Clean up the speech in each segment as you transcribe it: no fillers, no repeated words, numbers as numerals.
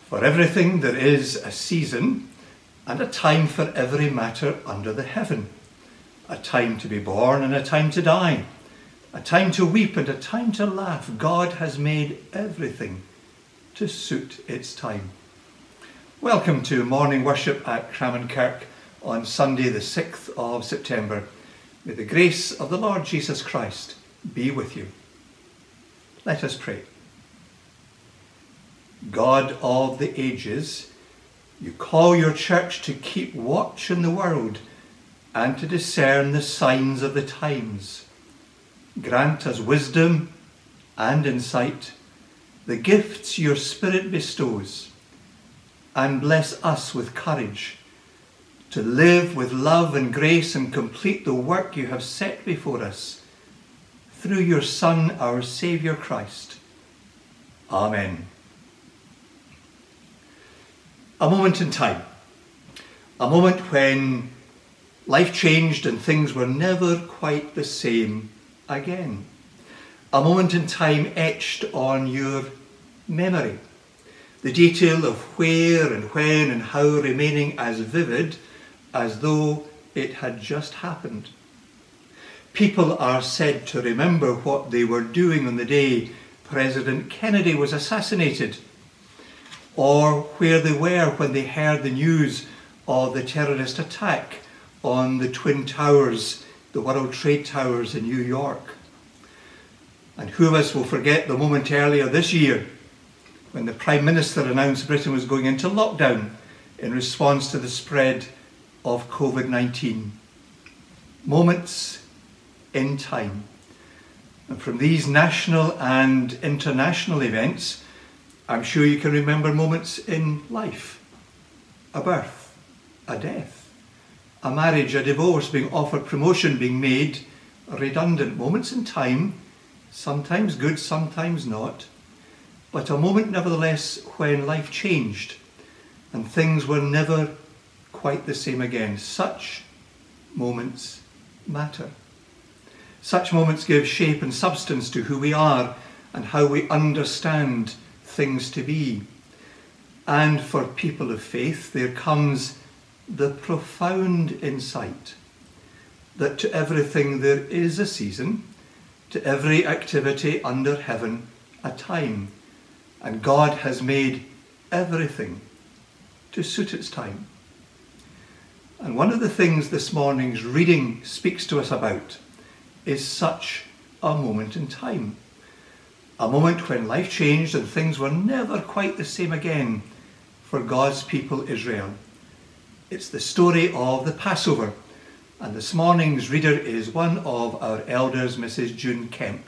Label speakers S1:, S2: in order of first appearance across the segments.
S1: For everything there is a season and a time for every matter under the heaven, a time to be born and a time to die, a time to weep and a time to laugh. God has made everything to suit its time. Welcome to morning worship at Crammon Kirk on Sunday the 6th of September. May the grace of the Lord Jesus Christ be with you. Let us pray. God of the ages, you call your church to keep watch in the world and to discern the signs of the times. Grant us wisdom and insight, the gifts your Spirit bestows, and bless us with courage to live with love and grace and complete the work you have set before us through your Son, our Saviour Christ. Amen. A moment in time. A moment when life changed and things were never quite the same again. A moment in time etched on your memory. The detail of where and when and how remaining as vivid as though it had just happened. People are said to remember what they were doing on the day President Kennedy was assassinated, or where they were when they heard the news of the terrorist attack on the Twin Towers, the World Trade Towers in New York. And who of us will forget the moment earlier this year when the Prime Minister announced Britain was going into lockdown in response to the spread of COVID-19. Moments in time. And from these national and international events, I'm sure you can remember moments in life. A birth, a death, a marriage, a divorce, being offered promotion, being made redundant. Moments in time, sometimes good, sometimes not, but a moment nevertheless when life changed and things were never quite the same again. Such moments matter. Such moments give shape and substance to who we are and how we understand things to be. And for people of faith, there comes the profound insight that to everything there is a season, to every activity under heaven a time, and God has made everything to suit its time. And one of the things this morning's reading speaks to us about is such a moment in time. A moment when life changed and things were never quite the same again for God's people Israel. It's the story of the Passover, and this morning's reader is one of our elders, Mrs. June Kemp.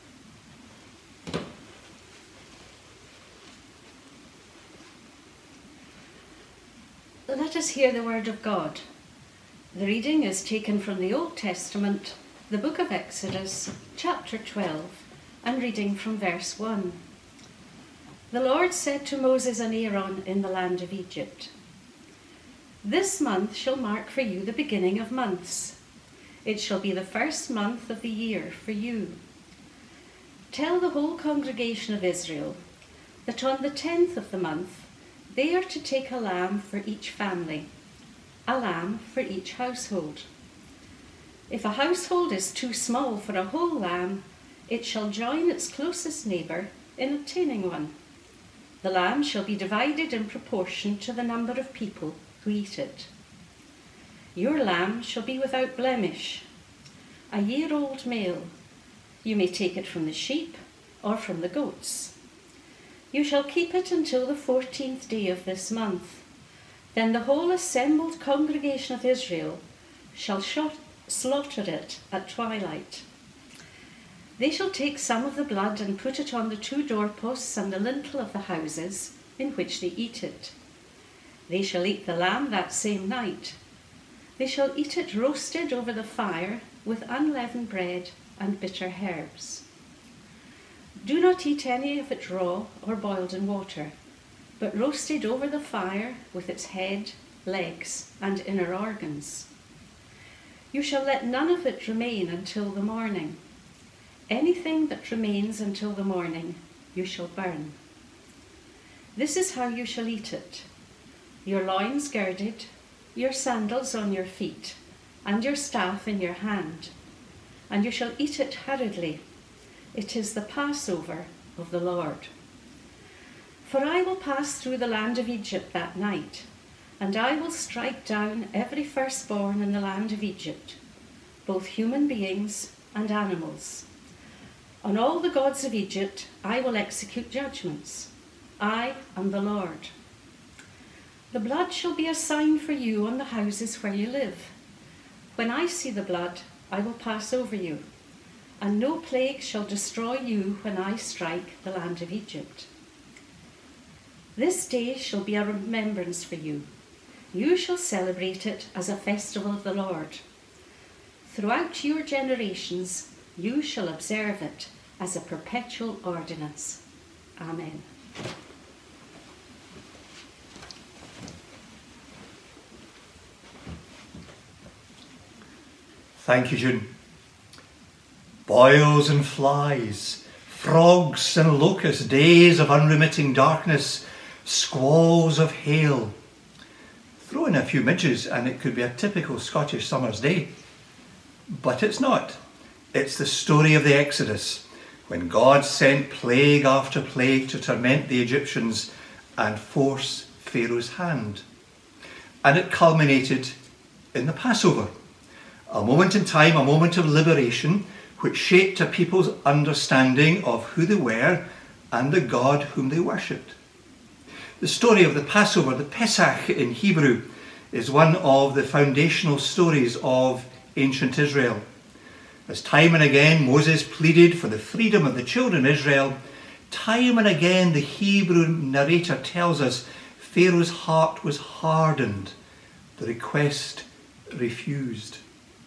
S2: Let us hear the word of God. The reading is taken from the Old Testament, the book of Exodus, chapter 12, and reading from verse 1. The Lord said to Moses and Aaron in the land of Egypt, "This month shall mark for you the beginning of months. It shall be the first month of the year for you. Tell the whole congregation of Israel that on the 10th of the month they are to take a lamb for each family, a lamb for each household. If a household is too small for a whole lamb, it shall join its closest neighbour in obtaining one. The lamb shall be divided in proportion to the number of people who eat it. Your lamb shall be without blemish, a year-old male. You may take it from the sheep or from the goats. You shall keep it until the 14th day of this month. Then the whole assembled congregation of Israel shall slaughter it at twilight. They shall take some of the blood and put it on the 2 doorposts and the lintel of the houses in which they eat it. They shall eat the lamb that same night. They shall eat it roasted over the fire with unleavened bread and bitter herbs. Do not eat any of it raw or boiled in water, but roasted over the fire with its head, legs, and inner organs. You shall let none of it remain until the morning. Anything that remains until the morning you shall burn. This is how you shall eat it: your loins girded, your sandals on your feet, and your staff in your hand. And you shall eat it hurriedly. It is the Passover of the Lord. For I will pass through the land of Egypt that night, and I will strike down every firstborn in the land of Egypt, both human beings and animals. On all the gods of Egypt I will execute judgments. I am the Lord. The blood shall be a sign for you on the houses where you live. When I see the blood, I will pass over you, and no plague shall destroy you when I strike the land of Egypt. This day shall be a remembrance for you. You shall celebrate it as a festival of the Lord. Throughout your generations, you shall observe it as a perpetual ordinance. Amen.
S1: Thank you, June. Boils and flies, frogs and locusts, days of unremitting darkness, squalls of hail. Throw in a few midges and it could be a typical Scottish summer's day. But it's not. It's the story of the Exodus, when God sent plague after plague to torment the Egyptians and force Pharaoh's hand. And it culminated in the Passover, a moment in time, a moment of liberation, which shaped a people's understanding of who they were and the God whom they worshipped. The story of the Passover, the Pesach in Hebrew, is one of the foundational stories of ancient Israel. As time and again Moses pleaded for the freedom of the children of Israel, time and again the Hebrew narrator tells us Pharaoh's heart was hardened, the request refused.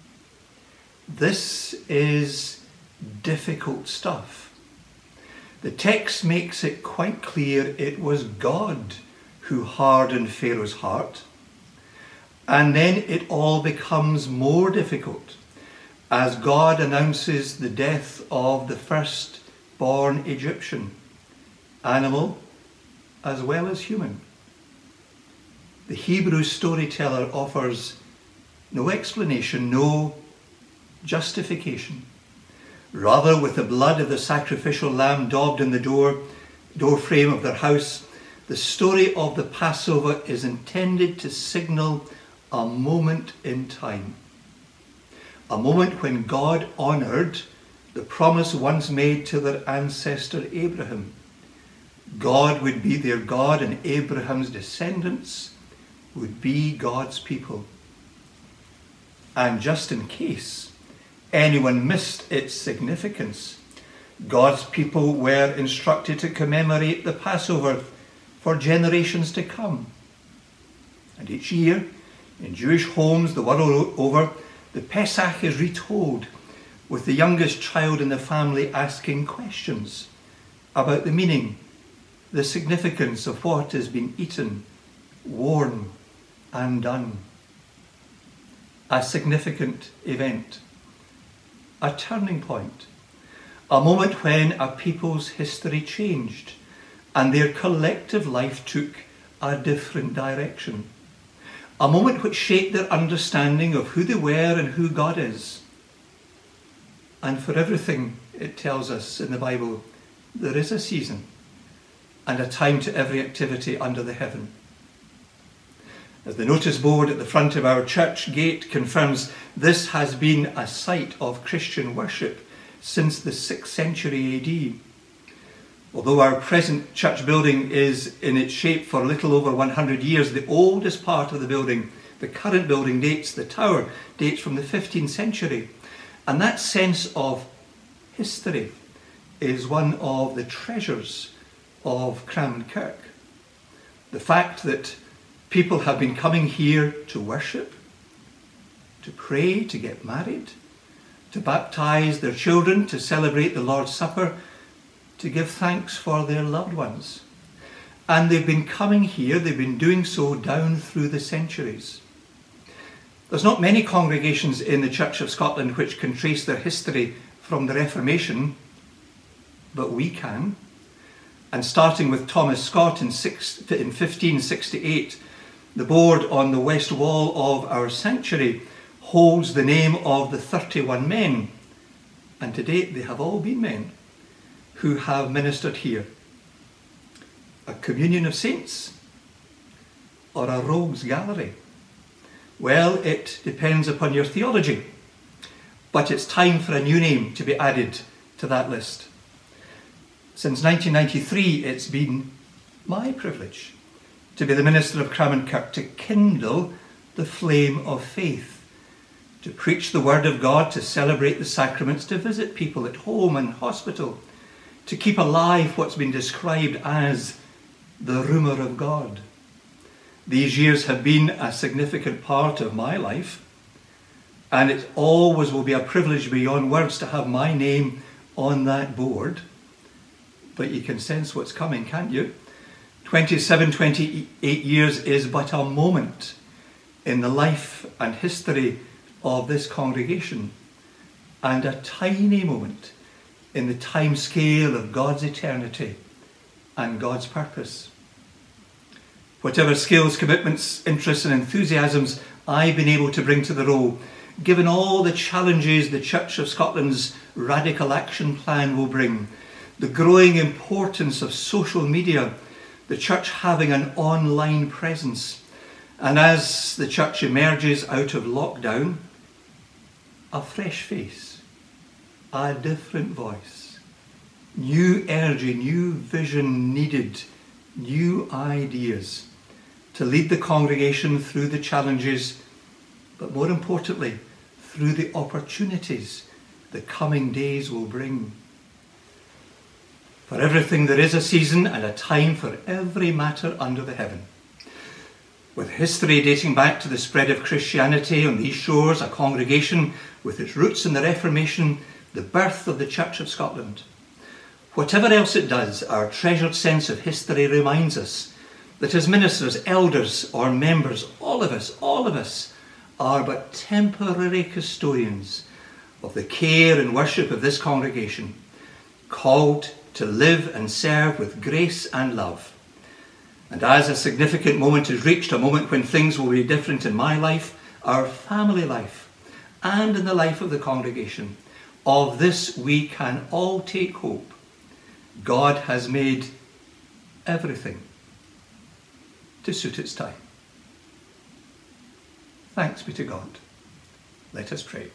S1: This is difficult stuff. The text makes it quite clear it was God who hardened Pharaoh's heart. And then it all becomes more difficult as God announces the death of the firstborn Egyptian, animal as well as human. The Hebrew storyteller offers no explanation, no justification. Rather, with the blood of the sacrificial lamb daubed in the door frame of their house, the story of the Passover is intended to signal a moment in time. A moment when God honoured the promise once made to their ancestor Abraham. God would be their God and Abraham's descendants would be God's people. And just in case anyone missed its significance, God's people were instructed to commemorate the Passover for generations to come. And each year, in Jewish homes the world over, the Pesach is retold, with the youngest child in the family asking questions about the meaning, the significance of what has been eaten, worn, and done. A significant event, a turning point, a moment when a people's history changed and their collective life took a different direction. A moment which shaped their understanding of who they were and who God is. And for everything, it tells us in the Bible, there is a season and a time to every activity under the heaven. As the notice board at the front of our church gate confirms, this has been a site of Christian worship since the 6th century AD. Although our present church building is in its shape for a little over 100 years, the oldest part of the building, the current building the tower dates from the 15th century. And that sense of history is one of the treasures of Cranman Kirk. The fact that people have been coming here to worship, to pray, to get married, to baptize their children, to celebrate the Lord's Supper, to give thanks for their loved ones. And they've been coming here, they've been doing so down through the centuries. There's not many congregations in the Church of Scotland which can trace their history from the Reformation, but we can. And starting with Thomas Scott in 1568, the board on the west wall of our sanctuary holds the name of the 31 men, and to date they have all been men, who have ministered here. A communion of saints or a rogues gallery? Well, it depends upon your theology, but it's time for a new name to be added to that list. Since 1993, it's been my privilege to be the minister of Crammondkirk, to kindle the flame of faith, to preach the word of God, to celebrate the sacraments, to visit people at home and hospital, to keep alive what's been described as the rumour of God. These years have been a significant part of my life, and it always will be a privilege beyond words to have my name on that board. But you can sense what's coming, can't you? 27, 28 years is but a moment in the life and history of this congregation, and a tiny moment in the time scale of God's eternity and God's purpose. Whatever skills, commitments, interests and enthusiasms I've been able to bring to the role, given all the challenges the Church of Scotland's Radical Action Plan will bring, the growing importance of social media, the Church having an online presence, and as the Church emerges out of lockdown, a fresh face, a different voice, new energy, new vision needed, new ideas to lead the congregation through the challenges, but more importantly, through the opportunities the coming days will bring. For everything there is a season and a time for every matter under the heaven. With history dating back to the spread of Christianity on these shores, a congregation with its roots in the Reformation, the birth of the Church of Scotland. Whatever else it does, our treasured sense of history reminds us that as ministers, elders or members, all of us are but temporary custodians of the care and worship of this congregation, called to live and serve with grace and love. And as a significant moment is reached, a moment when things will be different in my life, our family life, and in the life of the congregation, of this we can all take hope. God has made everything to suit its time. Thanks be to God. Let us pray.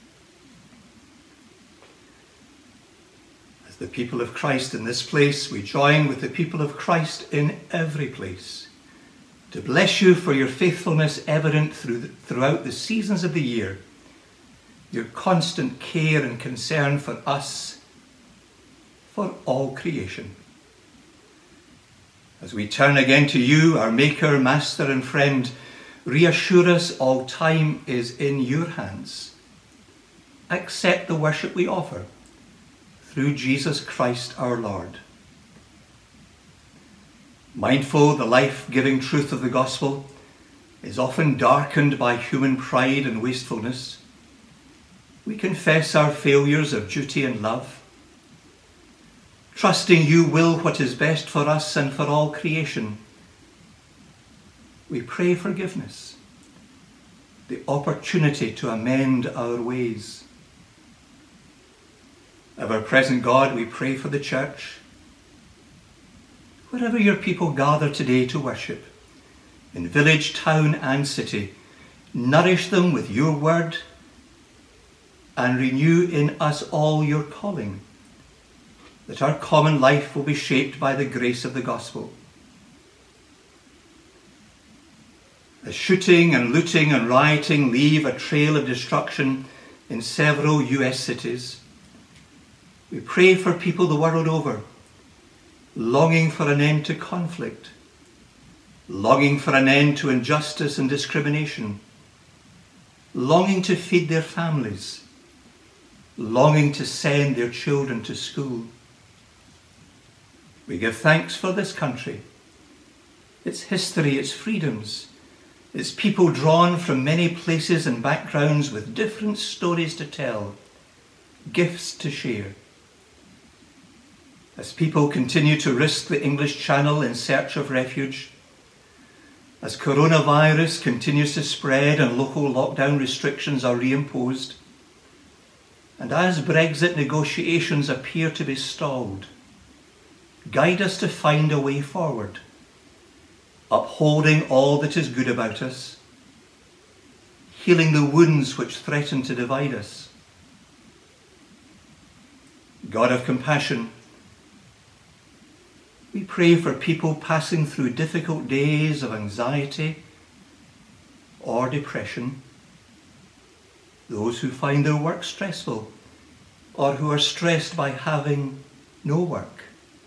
S1: As the people of Christ in this place, we join with the people of Christ in every place to bless you for your faithfulness evident throughout the seasons of the year, your constant care and concern for us, for all creation. As we turn again to you, our Maker, Master and Friend, reassure us all time is in your hands. Accept the worship we offer through Jesus Christ our Lord. Mindful the life-giving truth of the gospel is often darkened by human pride and wastefulness, we confess our failures of duty and love. Trusting you will what is best for us and for all creation, we pray forgiveness, the opportunity to amend our ways. Ever-present God, we pray for the church. Wherever your people gather today to worship, in village, town and city, nourish them with your word and renew in us all your calling, that our common life will be shaped by the grace of the gospel. As shooting and looting and rioting leave a trail of destruction in several US cities, we pray for people the world over, longing for an end to conflict, longing for an end to injustice and discrimination, longing to feed their families, longing to send their children to school. We give thanks for this country, its history, its freedoms, its people drawn from many places and backgrounds with different stories to tell, gifts to share. as people continue to risk the English Channel in search of refuge, as coronavirus continues to spread and local lockdown restrictions are reimposed, and as Brexit negotiations appear to be stalled, guide us to find a way forward, upholding all that is good about us, healing the wounds which threaten to divide us. God of compassion, we pray for people passing through difficult days of anxiety or depression, those who find their work stressful or who are stressed by having no work,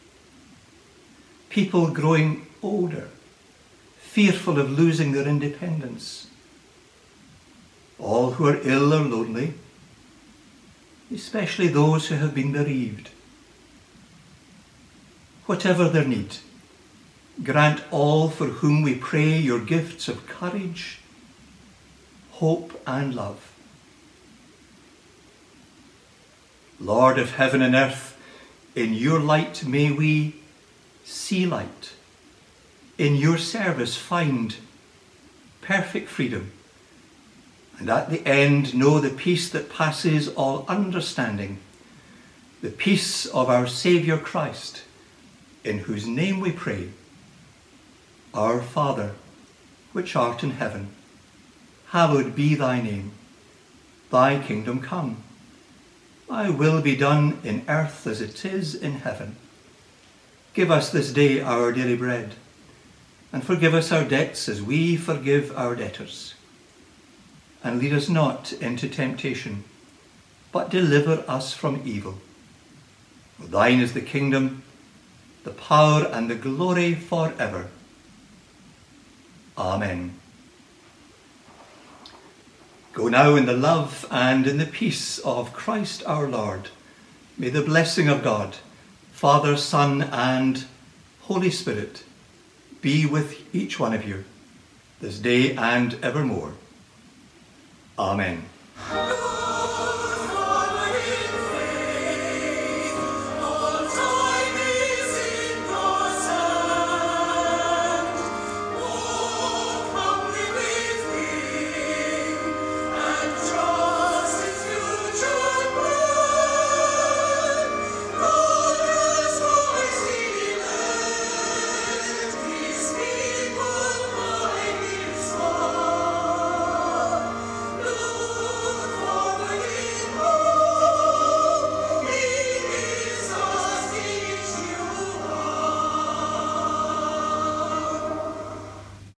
S1: people growing older, fearful of losing their independence, all who are ill or lonely, especially those who have been bereaved. Whatever their need, grant all for whom we pray your gifts of courage, hope and love. Lord of heaven and earth, in your light may we see light, in your service find perfect freedom, and at the end know the peace that passes all understanding, the peace of our Saviour Christ, in whose name we pray. Our Father, which art in heaven, hallowed be thy name. Thy kingdom come. Thy will be done in earth as it is in heaven. Give us this day our daily bread, and forgive us our debts as we forgive our debtors. And lead us not into temptation, but deliver us from evil. For thine is the kingdom, the power and the glory forever. Amen. Go now in the love and in the peace of Christ our Lord. May the blessing of God, Father, Son, and Holy Spirit be with each one of you this day and evermore. Amen.